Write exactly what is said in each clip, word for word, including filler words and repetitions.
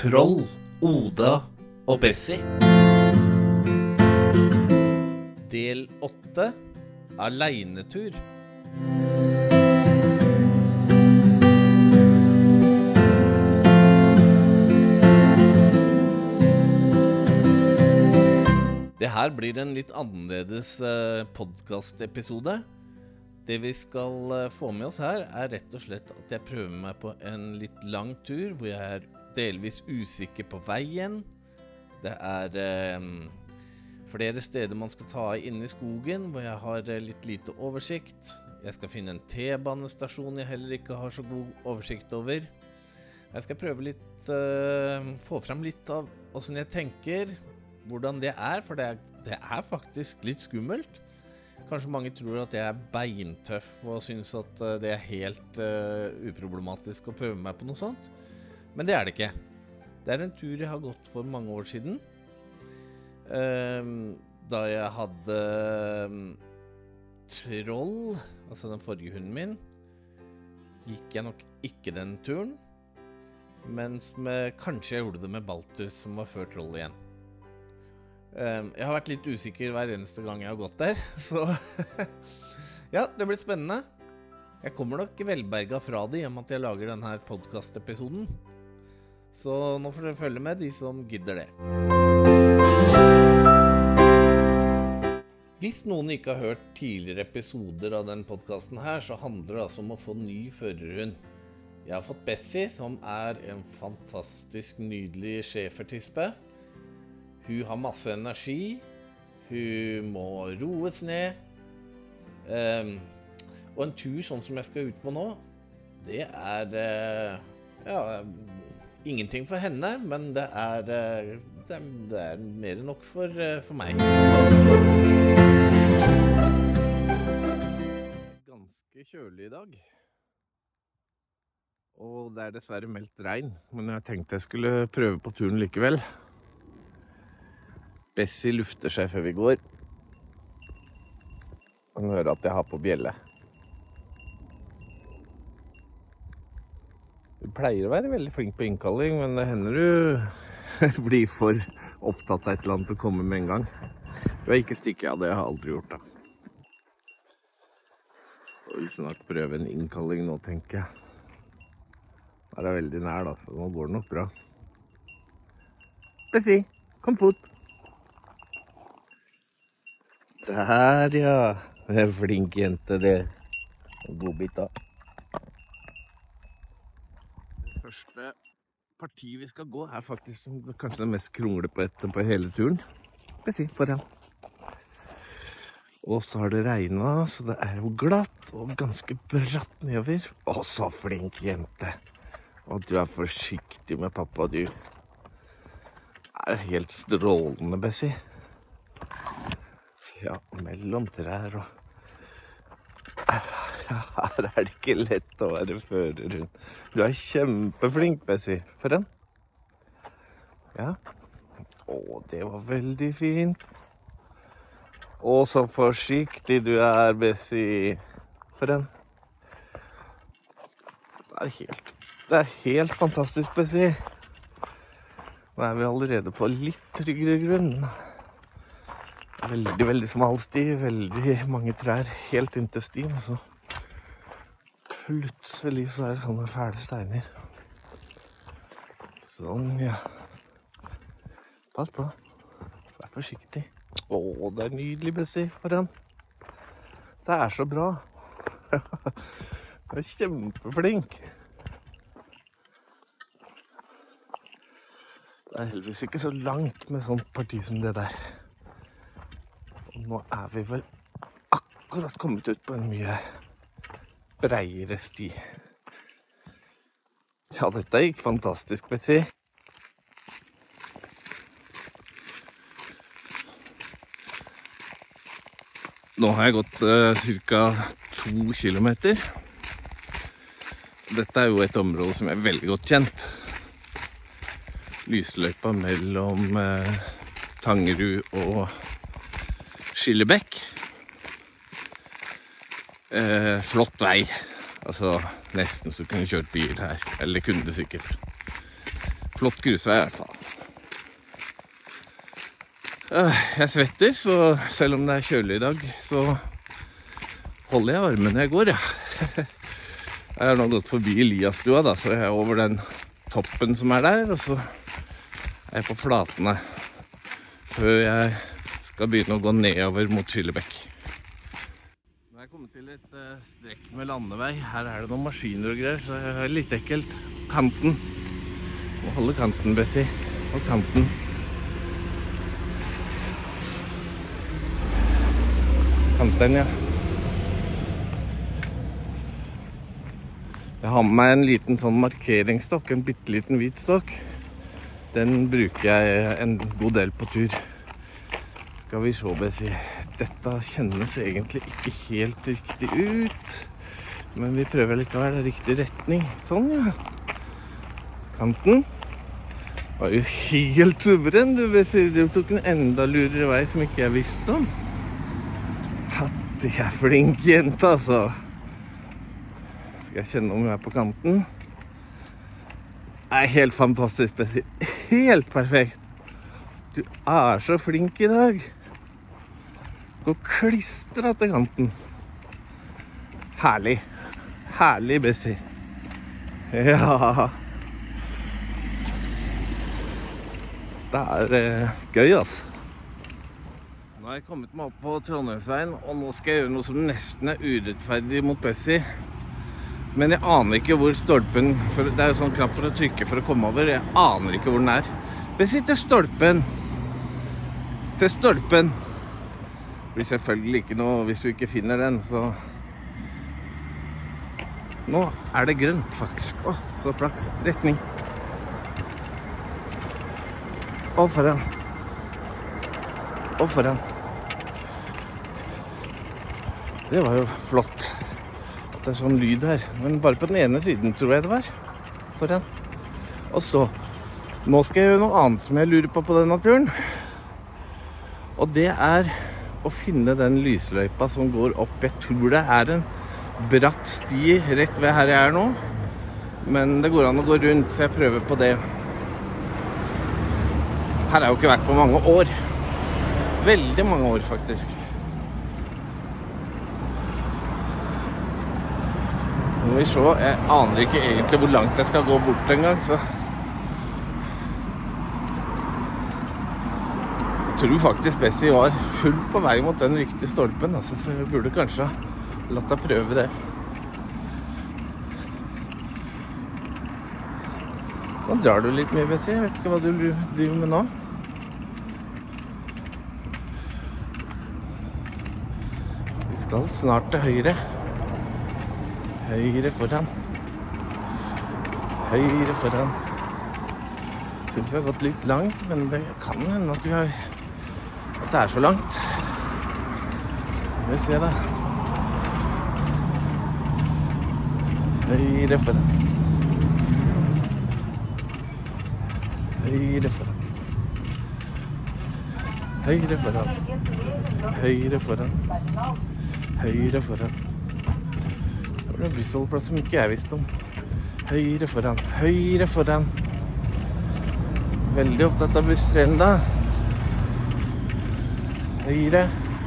Troll, Oda og Bessie. Del åtte. Aleinetur. Det her blir en litt annerledes podcast-episode. Det vi skal få med oss her er rett og slett at jeg prøver meg på en litt lang tur, hvor jeg er delvis usikker på veien. Det er eh, flere steder man skal ta inne i skogen, hvor jeg har litt lite oversikt. Jeg skal finne en T-banestasjon jeg heller ikke har så god oversikt over. Jeg skal prøve litt, eh, få frem litt av hvordan jeg tenker, hvordan det er, for det er, det er faktisk litt skummelt. Kanskje mange tror at jeg er beintøff og synes at det er helt uh, uproblematisk å prøve meg på noe sånt. Men det er det ikke. Det er en tur jeg har gått for mange år siden. Uh, da jeg hadde uh, Troll, altså den forrige hunden min, gikk jeg nok ikke den turen. Mens med, kanskje jeg gjorde det med Baltus, som var før Troll igjen. Jeg har vært litt usikker hver eneste gang jeg har gått der, så ja, det blir spennende. Jeg kommer nok velberget fra det, i og med at jeg lager denne podcast-episoden. Så nå får dere følge med, de som gidder det. Hvis noen ikke har hørt tidligere episoder av den podcasten her, så handler det altså om å få ny førerhund. Jeg har fått Bessie, som er en fantastisk nydelig schæfertispe. Hun har masse energi, hun må roes ned, um, og en tur sånn som jeg skal ut på nå, det er, uh, ja, ingenting for henne, men det er, uh, det, det er mer enn nok for, uh, for meg. Ganske kjølig i dag, og det er dessverre meldt regn, men jeg tenkte jeg skulle prøve på turen likevel. Bessie lufter seg før vi går. Han hører at jeg har på bjelle. Du pleier å være veldig flink på innkalling, men det hender du blir for opptatt av et eller annet å komme med en gang. Du har ikke stikket av det, jeg har aldri gjort det. Så vil snart prøve en innkalling nå, tenker jeg. Her er veldig nær da, så nå går det nok bra. Bessie, kom fot! Der, ja. Det er flink jente, det. Godbit da. Det første partiet vi skal gå er faktisk kanskje det mest krongle på etter på hele turen. Bessie, foran. Og så har det regnet, så det er jo glatt og ganske bratt nedover. Å, så flink jente. Og du er forsiktig med pappa, du. Det er helt strålende, Bessie. Ja, mellom trær og ja, her er det ikke lett å være førerhund. Du er kjempeflink, Bessie. For den? Ja. Å, det var veldig fint. Å, så forsiktig du er, Bessie. For den? Det er helt, det er helt fantastisk, Bessie. Nå er vi allerede på litt tryggere grunn. Veldig, veldig smal sti, veldig mange trær helt inntil stien, og så plutselig så er det sånne fæle steiner. Sånn, ja. Pass på. Vær forsiktig. Å, det er nydelig, Bessie, foran. Det er så bra. Du er kjempeflink. Det er heldigvis ikke så langt med sånt parti som det der. Og nå er vi vel akkurat kommet ut på en mye breiere sti. Ja, dette gikk fantastisk, Bessie. Nå har jeg gått uh, cirka to kilometer. Dette er jo et område som er veldig godt kjent. Lysløypa mellom uh, Tangerud og Skillebekk. Eh, flott vei. Altså, nesten så kunne kjørt bil her. Eller kunne det sikkert. Flott grusvei I hvert fall. Jeg svetter, så selv om det er kjølig I dag, så holder jeg armen når jeg går, ja. Jeg har nå gått forbi Eliastua, da, så jeg er over den toppen som er der, og så er jeg på flatene før jeg skal begynne å gå nedover mot Skillebekk. Nå er jeg kommet til et uh, strekk med landevei. Her er det noen maskiner og greier, så det er litt ekkelt. Kanten. Må holde kanten, Bessie. Hold kanten. Kanten, ja. Jeg har med meg en liten sånn markeringsstokk, en bitteliten hvit stokk. Den bruker jeg en god del på tur. Skal vi se, Bessie. Dette kjennes egentlig ikke helt riktig ut. Men vi prøver likevel i riktig retning. Sånn, ja. Kanten. Var jo helt suveren, du, Bessie. Du tok en enda lurere vei som ikke jeg visste om. At jeg er flink jente, altså. Skal jeg kjenne om jeg er på kanten? Det er helt fantastisk, Bessie. Helt perfekt. Du er så flink I dag. Gå klistret til kanten. Herlig. Herlig, Bessie. Ja. Det er eh, gøy, altså. Nå har jeg kommet meg opp på Trondheimsveien, og nå skal jeg gjøre noe som nesten er urettferdig mot Bessie. Men jeg aner ikke hvor stolpen, for det er jo sånn knapp for å trykke for å komme over, jeg aner ikke hvor den er. Bessie, til stolpen. Til stolpen. Det blir selvfølgelig ikke noe hvis du ikke finner den, så... Nå er det grønt, faktisk. Åh, så flaks. Retning. Og foran. Og foran. Det var jo flott. Det er sånn lyd her, men bare på den ene siden tror jeg det var, foran. Og så, nå skal jeg gjøre noe annet som jeg lurer på på denne turen. Og det er å finne den lysløypa som går opp. Jeg tror det er en bratt sti rett ved her jeg er nå, men det går an å gå rundt, så jeg prøver på det. Her har jeg jo ikke vært på mange år. Veldig mange år, faktisk. Nå vi se, jeg aner ikke egentlig hvor langt jeg skal gå bort en gang, så jeg tror faktisk Bessie var full på vei mot den riktige stolpen, altså, så jeg burde kanskje latt deg prøve det. Nå drar du litt mye, Bessie, jeg vet ikke hva du driver med nå. Vi skal snart til høyre. Høyre foran. Høyre foran. Synes vi har gått litt langt, men det kan hende at vi har... at det er så langt. Vi ser det. Høyre foran. Høyre foran. Høyre foran. Høyre foran. Høyre foran. Det var en bussholdeplass som ikke jeg visste om. Høyre foran. Høyre foran. Veldig opptatt av busstrenden da. Høyre.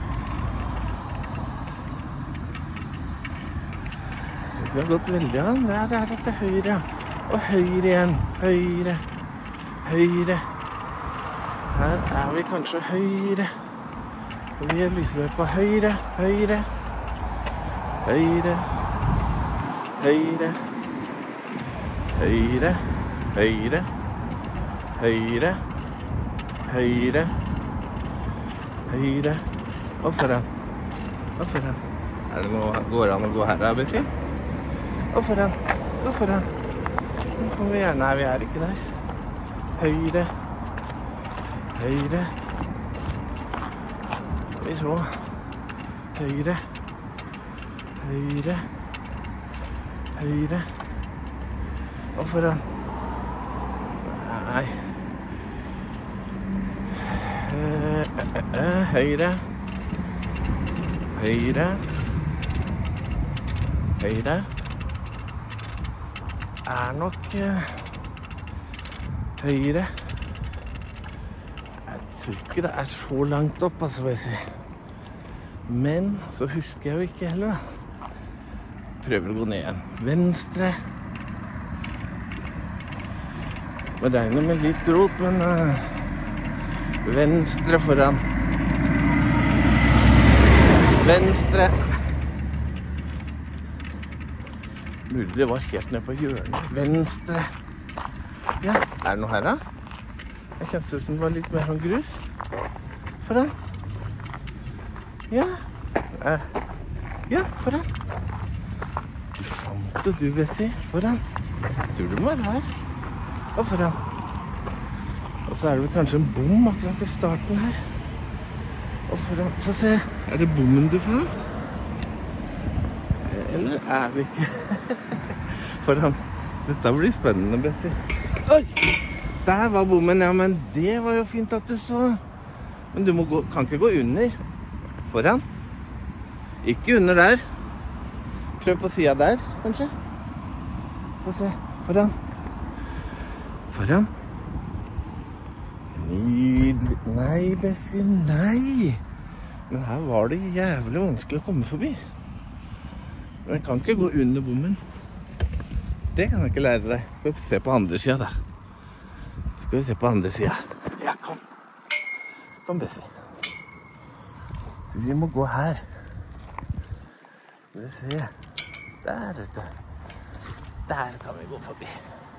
Jeg synes vi har gått veldig an. Der er dette høyre. Og høyre igjen. Høyre. Høyre. Her er vi kanskje høyre. Og vi er lysløypa høyre. Høyre. Høyre. Høyre. Høyre. Høyre. Høyre. Høyre. Høyre. Og foran. Og foran. Er det noe går an å gå her, Bessie? Og foran. Og foran. Nå kommer vi gjerne her, vi er ikke der. Høyre. Høyre. Skal vi se. Høyre. Høyre. Høyre. Og foran. Nei. Høyre. Høyre. Høyre. Er nok høyre. Jeg tror ikke det er så langt opp, altså, vil jeg si. Men så husker jeg jo ikke heller, da. Prøver å gå ned igjen. Venstre. Det regner med litt rot, men uh, venstre foran. Venstre. Mulig det var helt ned på hjørnet. Venstre. Ja, er det noe her da? Jeg kjente ut som det var litt mer sånn grus. Foran. Ja. Uh, ja, foran. Du fant det, du, Bessie. Foran. Jeg tror du må være her. Og foran. Og så er det vel kanskje en bom akkurat i starten her. Og foran. Få se. Er det bommen du fant? Eller er det ikke? Foran. Dette blir spennende, Bessie. Oi! Der var bommen, ja, men det var jo fint at du så. Men du må gå, kan ikke gå under. Foran. Ikke under der. Prøv på siden der, kanskje. Få se. Foran. Foran. Nydelig. Nei, Bessie, nei. Men her var det jævlig vanskelig å komme forbi. Men jeg kan ikke gå under bommen. Det kan jeg ikke lære deg. Skal vi se på andre siden, da. Skal vi se på andre siden. Ja, kom. Kom, Bessie. Så vi må gå her. Skal vi se. Der, vet du. Der kan vi gå forbi.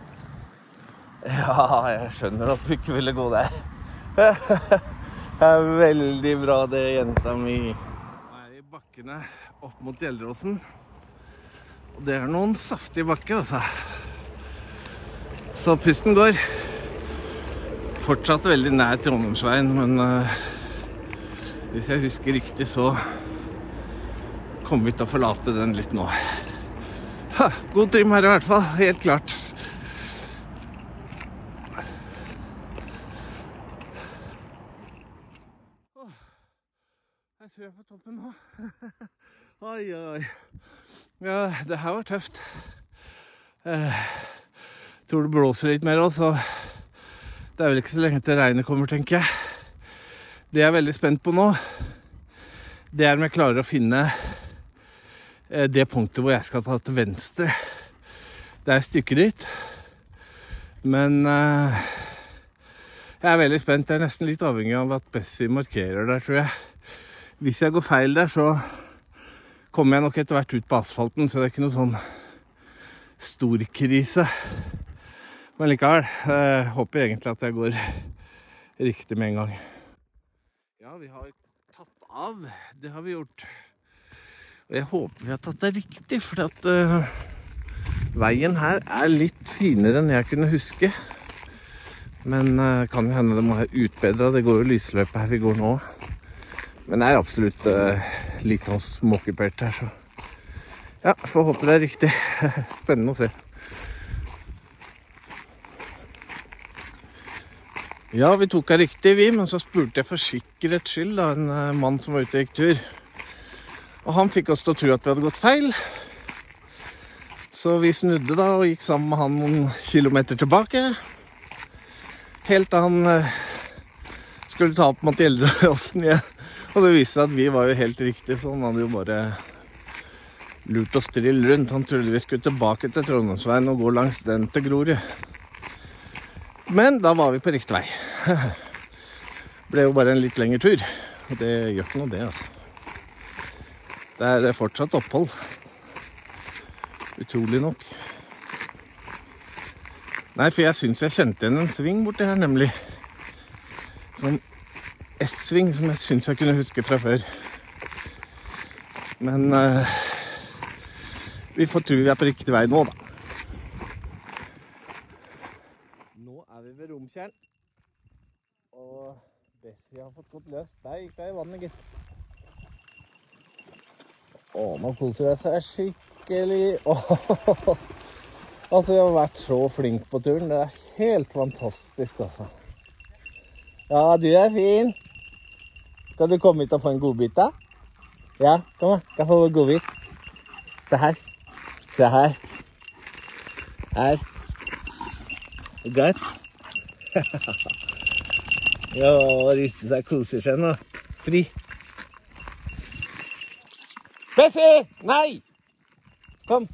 Ja, jeg skjønner at du ikke ville gå der. Det er veldig bra det, jenta mi. Nå er jeg i bakkene opp mot Gjelleråsen. Og det er noen saftige bakker, altså. Så pusten går. Fortsatt veldig nær Trondheimsveien, men uh, hvis jeg husker riktig, så kommer vi til å forlate den litt nå. Ha, god trim her i hvert fall, helt klart. Jeg tror jeg er på toppen nå. Oi, oi. Ja, det her var tøft. Jeg tror det blåser litt mer også, så det er vel ikke så lenge til regnet kommer, tenker jeg. Det jeg er veldig spent på nå, det er om jeg klarer å finne det punktet hvor jeg skal ta til venstre. Det er et stykke dit, men jeg er veldig spent. Jeg er nesten litt avhengig av at Bessie markerer der, tror jeg. Hvis jeg går feil der, så kommer jeg nok etter hvert ut på asfalten, så det er ikke noe sånn stor krise. Men likevel, jeg håper egentlig at jeg går riktig med en gang. Ja, vi har tatt av. Det har vi gjort. Og jeg håper vi har tatt det riktig, for at uh, veien her er litt finere enn jeg kunne huske. Men uh, kan jo hende det må være utbedret. Det går jo lysløpet her vi går nå. Men det er absolutt uh, litt sånn småkupert her, så ja, får håpe det er riktig. Spennende å se. Ja, vi tok det riktig, vi, men så spurte jeg for sikkerhets skyld da, en uh, mann som var ute og gikk tur. Og han fikk oss til å tro at vi hadde gått feil. Så vi snudde da og gikk sammen med han noen kilometer tilbake. Helt da han uh, skulle ta opp mot Gjelleråsen igjen. Og det viste seg at vi var jo helt riktig, så han hadde jo bare lurt oss trill rundt. Han trodde vi skulle tilbake til Trondheimsveien og gå langs den til Grorud. Men da var vi på riktig vei. Det ble jo bare en litt lengre tur, og det gjør ikke noe det, altså. Det er fortsatt opphold. Utrolig nok. Nei, for jeg synes jeg kjente igjen en sving borti her, nemlig. Sånn S-sving som jeg synes jeg kunne huske fra før. Men uh, vi får tro vi er på riktig vei nå, da. Nå er vi ved Romtjern. Og Bessie har fått gått løs. Der gikk jeg i vannet, gitt. Å, nå koser jeg seg skikkelig. Åh, altså, jeg har vært så flink på turen. Det er helt fantastisk, altså. Ja, du er fin. Skal du komme hit og få en godbit da? Ja, kom da. Skal jeg få en godbit? Se her. Se her. Her. Godt. Ja, riste seg, koser seg nå. Fri. Bessie! Nei! Kom.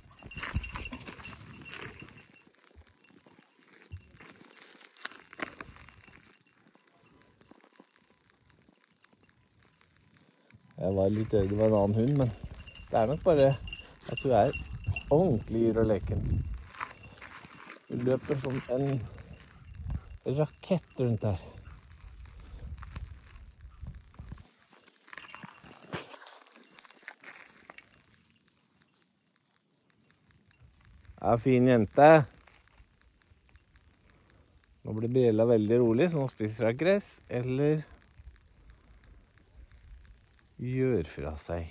Jeg var litt redd det var en annen hund, men det er nok bare at du er ordentlig yr og leken. Du løper som en rakett rundt her. Ja, fin jente. Nå blir Bella veldig rolig, så nå spiser hun gress, eller gjør fra seg.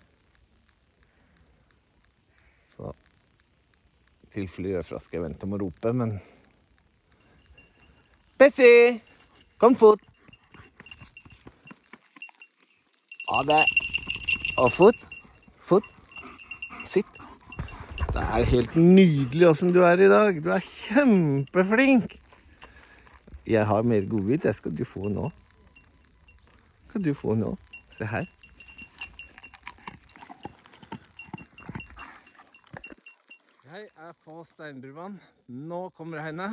Så i tilfelle gjør fra skal jeg vente om å rope, men Bessie! Kom fot! Ja, det og fot, fot, sitt. Det er helt nydelig hvordan du er i dag. Du er kjempeflink. Jeg har mer godbit, det skal du få nå. Skal du få nå. Se her. Jeg er på Steinbruvann. Nå kommer henne.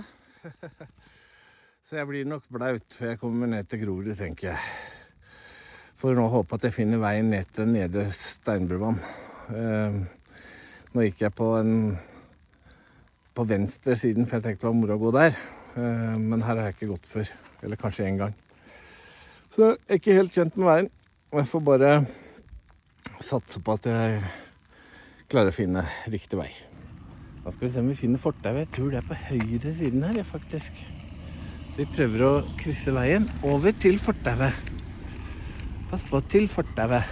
Så jeg blir nok blaut før jeg kommer ned til Grorud, tenker jeg. For nå håper jeg at jeg finner veien ned til nede Steinbruvann. Uh, nå gikk jeg på en på venstre siden, for jeg tenkte det var moro å gå der. Uh, men her har jeg ikke gått før, eller kanskje en gang. Så jeg er ikke helt kjent med veien. Jeg får bare satse på at jeg klarer å finne riktig vei. Da skal vi se om vi finner fortau. Jeg tror det er på høyre siden her, faktisk. Så vi prøver å krysse veien over til fortauet. Pass på til fortauet.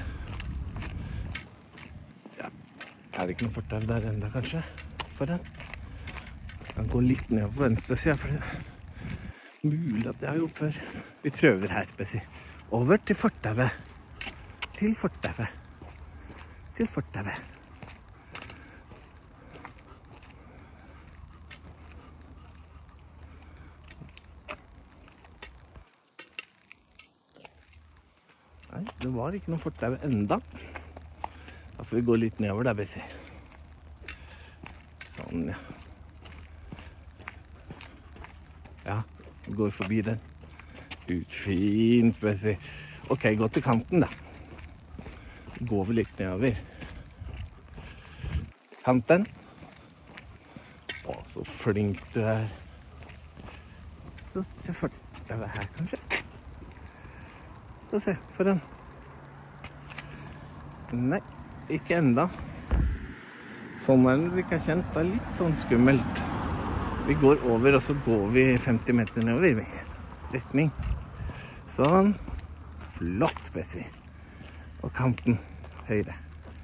Ja, er det ikke noe fortau der enda, kanskje? Foran. Jeg kan gå litt ned på venstre siden, for det er mulig at jeg har gjort før. Vi prøver her, Bessie. Over til fortauet. Til fortauet. Til fortauet. Nei, det var ikke noe fortau enda. Da får vi gå litt nedover der, Bessie. Sånn, ja. Ja, vi går forbi den. Utfint, Bessie. Ok, gå til kanten da. Går vi litt nedover. Kanten. Å, så flink du er. Så til fortauet her, kanskje. Få se, foran. Nei, ikke enda. Sånn er det ikke er kjent. Det er litt sånn skummelt. Vi går over, og så går vi femti meter nedover i retning. Sånn. Flott, Bessie. Og kanten høyre.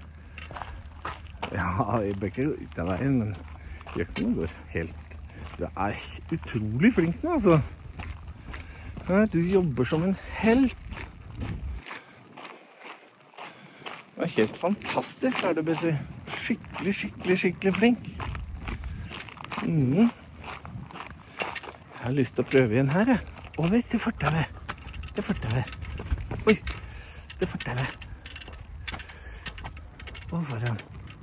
Ja, jeg bør ikke gå ut av veien, men gjør ikke noe går helt. Du er utrolig flink nå, altså. Ja, du jobber som en helt. Det var helt fantastisk, er det, Bessie. Skikkelig, skikkelig, skikkelig flink. Mm. Jeg har lyst til å prøve igjen her, jeg. Over til fortauet. Til fortauet. Oi, til fortauet. Og foran.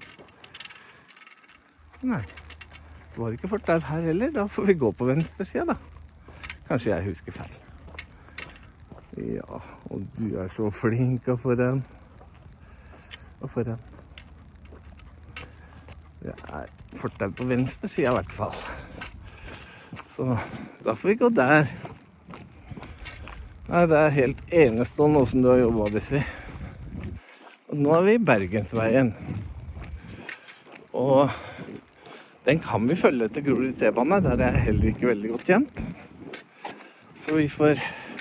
Nei, det var ikke fortau her heller. Da får vi gå på venstre siden, da. Kanskje jeg husker feil. Ja, og du er så flink og foran. Og foran. Det er fortau på venstre siden i hvert fall. Så da får vi gå der. Nei, det er helt enestående hvordan du har jobbet, Bessie. Og nå er vi i Bergensveien. Og den kan vi følge til Grorud T-bane, der er jeg heller ikke veldig godt kjent. Så vi får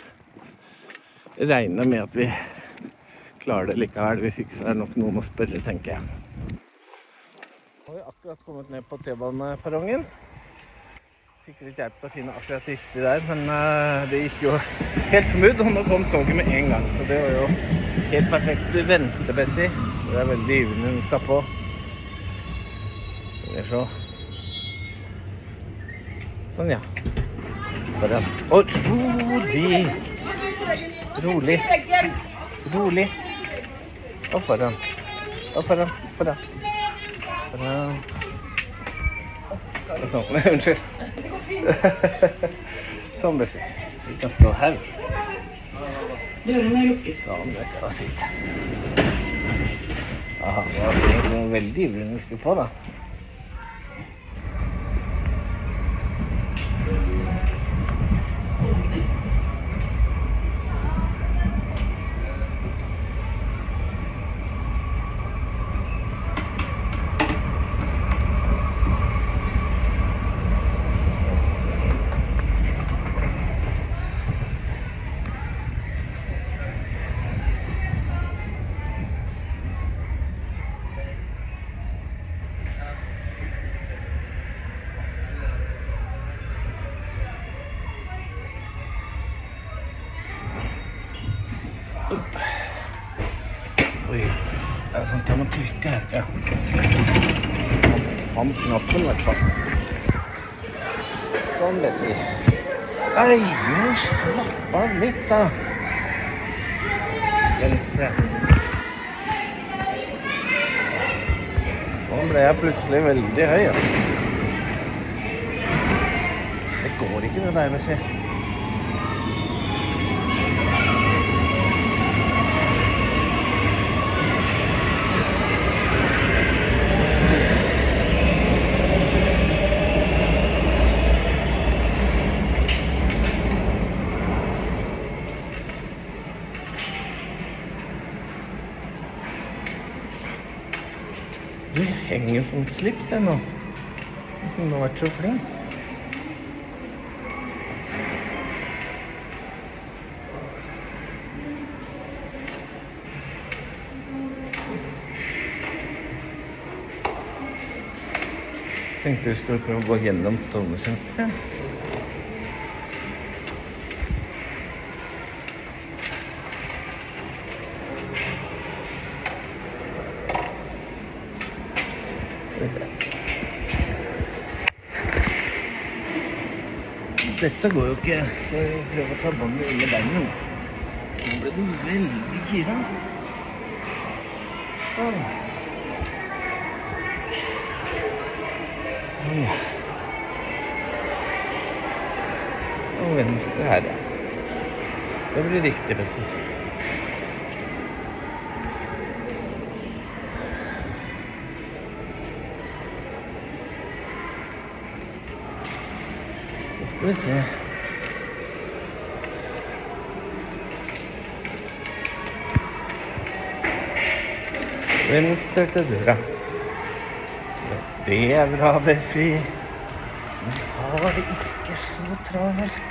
regne med at vi klarer det likevel, hvis ikke så er det nok noen å spørre, tenker jeg. Nå har vi akkurat kommet ned på T-baneperrongen. Fikk litt hjelp til å finne akkurat riktig der, men uh, det gikk jo helt smooth, og nå kom toget med en gang, så det var jo helt perfekt. Du venter, Bessie. Det er veldig ivrig når du skal på. Skal vi se. Sånn, ja. foran. Og rolig. Rolig. Rolig. Og foran. Og foran. Foran. Foran. Og sånn. Unnskyld. Sånn, Bessie. Vi kan stå her. Dørene lukkes. Sånn, vet du. Og sitte. Aha, det var fint. Det var veldig ivrig når vi skulle på, da. Oi, det er sånn at man trykker her, ja. Fant knappen i hvert fall. Sånn, Bessie. Ei, nå slapp av litt da. Venstre. Nå ble jeg plutselig veldig høy, ja. Det går ikke det der, Bessie. Du henger som slips jeg nå, som du har vært så flink. Tenkte vi skulle prøve å gå gjennom Stovner-senteret. Dette går jo ikke, så vi prøver å ta båndet under beinen. Nå ble du veldig gira. Sånn. Sånn, ja. Og venstre her, ja. Det blir riktig, Bessie. Så skal vi se. Venstre til døra. Det er bra, Bessie. Men har det ikke så travelt.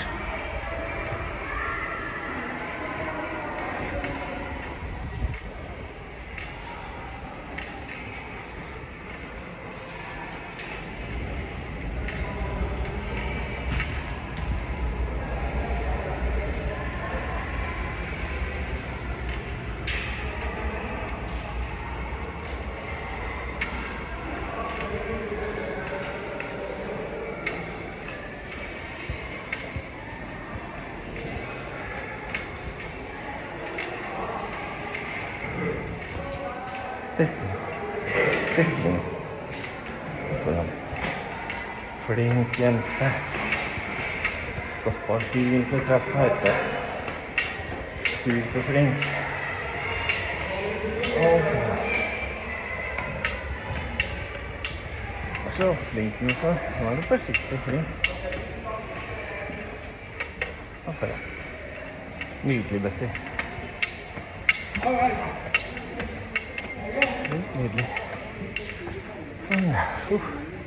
Dette. Dette. Foran. Flink jente. Stoppa fint til trappa ute. Superflink. Og foran. Vær så flink nå så. Nå er du forsiktig flink. Og foran. Nydelig, Bessie. Helt nydelig. Sånn, ja. Uh.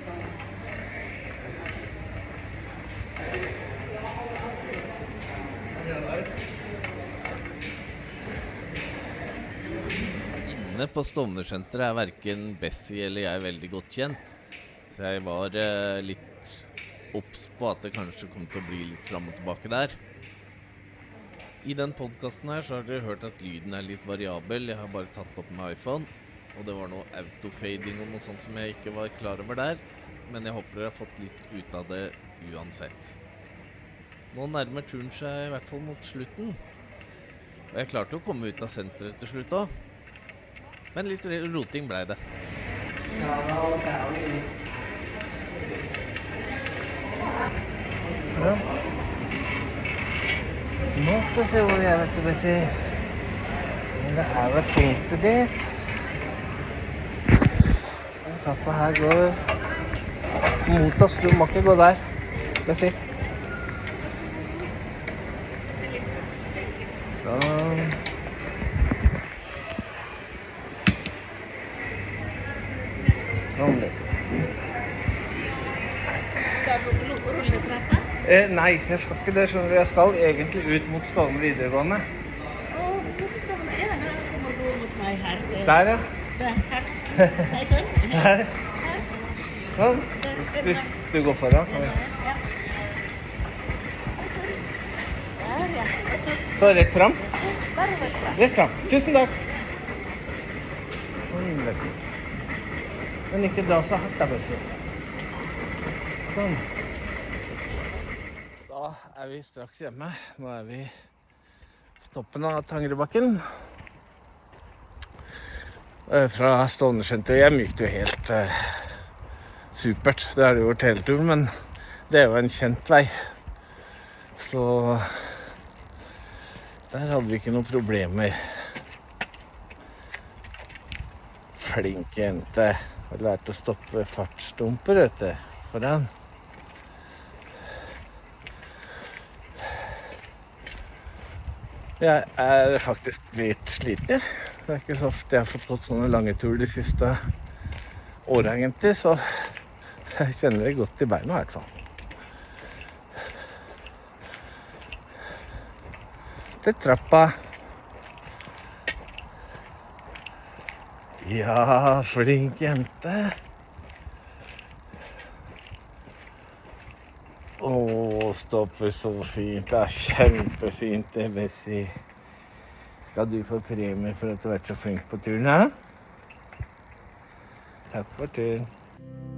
Inne på Stovner-senteret er hverken Bessie eller jeg veldig godt kjent. Så jeg var eh, litt obs på at det kanskje kom til å bli litt fram og tilbake der. I den podcasten her så har dere hørt at lyden er litt variabel. Jeg har bare tatt opp med iPhone. Og det var noe autofading og noe sånt som jeg ikke var klar over der. Men jeg håper dere har fått litt ut av det uansett. Nå nærmer turen seg i hvert fall mot slutten. Og jeg klarte å komme ut av senteret til slutt også. Men litt roting ble det. Ja. Nå skal vi se hvor vi er, vet du, Bessie. Men det er vel punktet dit. Den trappa her går mot oss. Du må ikke gå der, Bessie. Sånn. Sånn, Bessie. Skal du rulle trappa? Eh, nei, jeg skal ikke det, skjønner du. Jeg skal egentlig ut mot Stovner videregående. Å, mot Stovner. Ja, nå kommer du mot meg her, ser jeg. Der, ja. Der, her. Nei, sånn. Der. Her. Sånn. Hvis du går foran. Kom igjen. Ja. Der, ja. Og så, Så rett fram. der er det bra. Rett fram. Tusen takk. Sånn, Bessie. Men ikke dra så hardt da, Bessie. Sånn. Da er vi straks hjemme. Nå er vi på toppen av Tangerudbakken. Eh, Fra Stovner-senteret hjem gikk det jo helt eh, supert. Det har det gjort hele turen, men det er jo en kjent vei. Så der hadde vi ikke noen problemer. Flink jente. Har lært å stoppe fartsdumper, vet du, foran. Jeg er faktisk litt sliten, jeg. Det er ikke så ofte jeg har fått gått sånne lange turer de siste årene, egentlig, så jeg kjenner det godt i beina i hvert fall. Til trappa. Ja, flink jente. Åh, stopper så fint. Det er kjempefint, det, Bessie. Skal du få premie for at du har vært så flink på turen, hæ? Takk for turen.